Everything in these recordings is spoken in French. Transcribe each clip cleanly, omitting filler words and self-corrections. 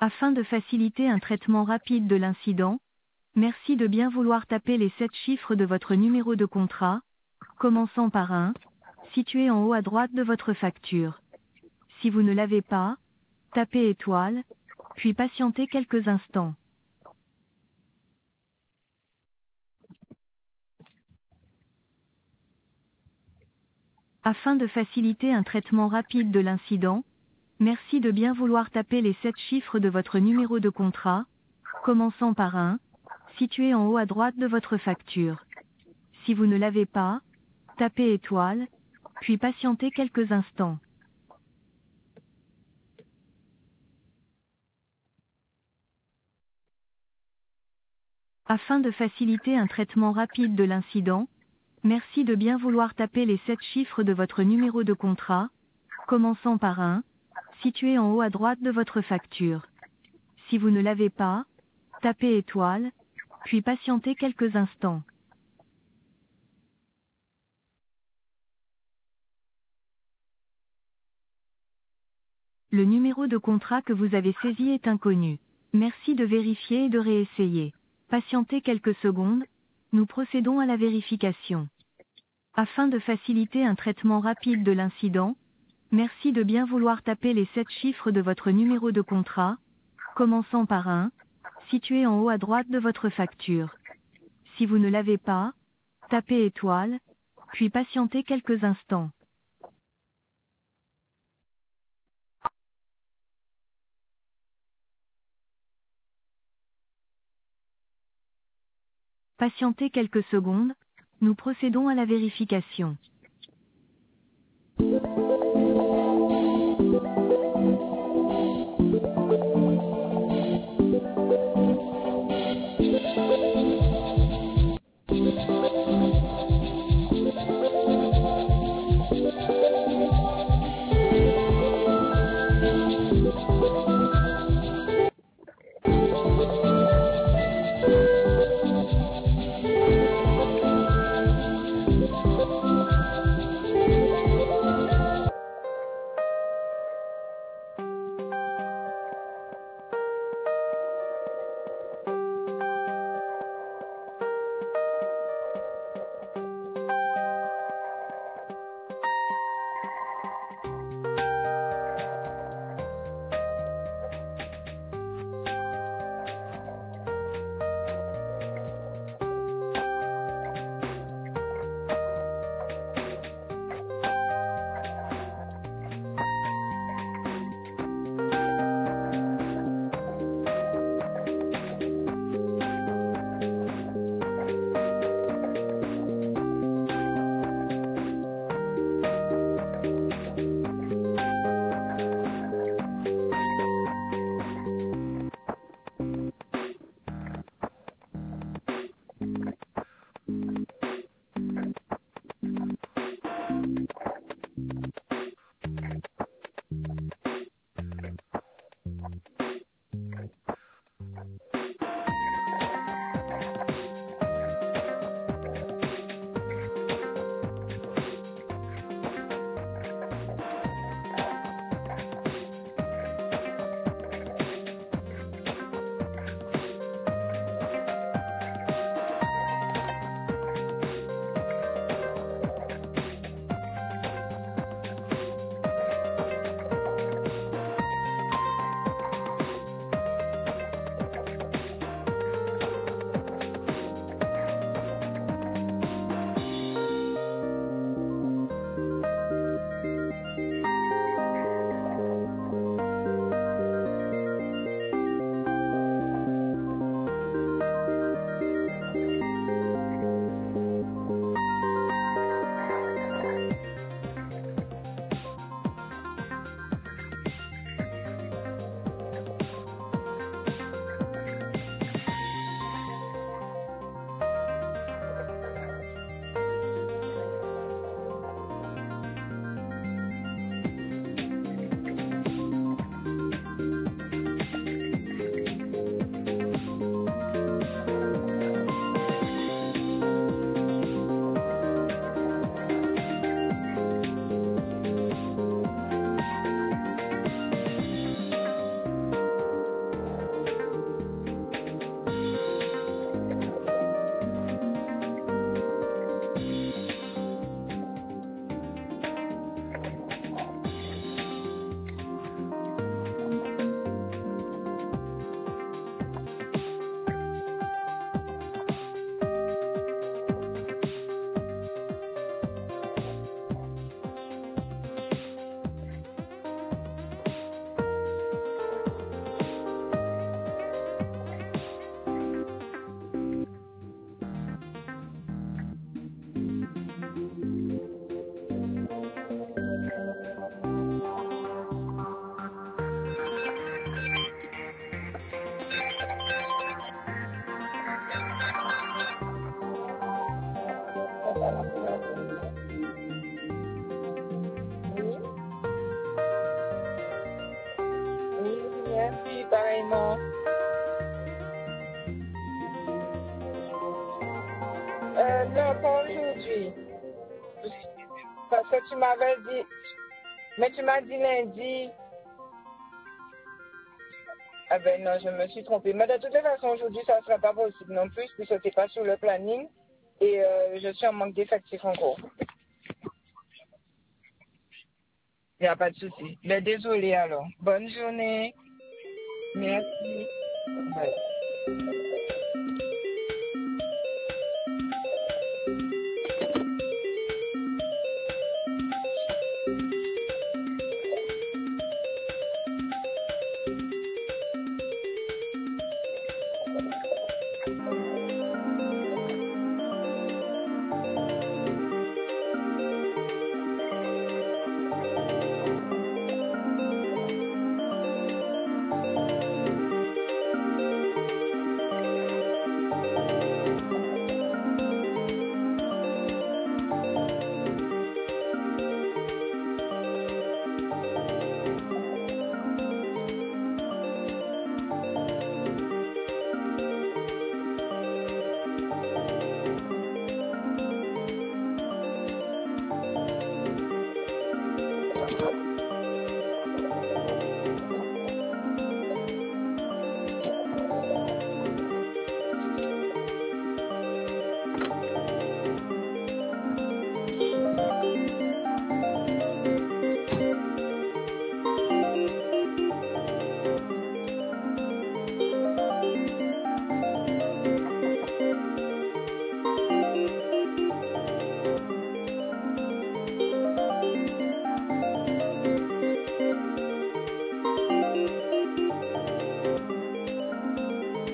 Afin de faciliter un traitement rapide de l'incident, merci de bien vouloir taper les 7 chiffres de votre numéro de contrat, commençant par 1, situé en haut à droite de votre facture. Si vous ne l'avez pas, tapez étoile, puis patientez quelques instants. Afin de faciliter un traitement rapide de l'incident, merci de bien vouloir taper les 7 chiffres de votre numéro de contrat, commençant par 1, situé en haut à droite de votre facture. Si vous ne l'avez pas, tapez étoile, puis patientez quelques instants. Afin de faciliter un traitement rapide de l'incident, merci de bien vouloir taper les 7 chiffres de votre numéro de contrat, commençant par 1, situé en haut à droite de votre facture. Si vous ne l'avez pas, tapez étoile, puis patientez quelques instants. Le numéro de contrat que vous avez saisi est inconnu. Merci de vérifier et de réessayer. Patientez quelques secondes, nous procédons à la vérification. Afin de faciliter un traitement rapide de l'incident, merci de bien vouloir taper les 7 chiffres de votre numéro de contrat, commençant par 1, situé en haut à droite de votre facture. Si vous ne l'avez pas, tapez étoile, puis patientez quelques instants. Patientez quelques secondes, nous procédons à la vérification. paiement. Non, pas aujourd'hui. Parce que tu m'avais dit, mais tu m'as dit lundi. Ah ben non, je me suis trompée. Mais de toutes les façons, aujourd'hui, ça ne sera pas possible non plus, puisque tu n'es pas sur le planning. Et je suis en manque d'effectifs encore. Il n'y a pas de souci. Mais désolé alors. Bonne journée. Merci. Bye.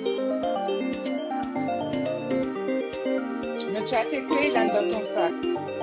Mais tu as tes clés là dans ton sac.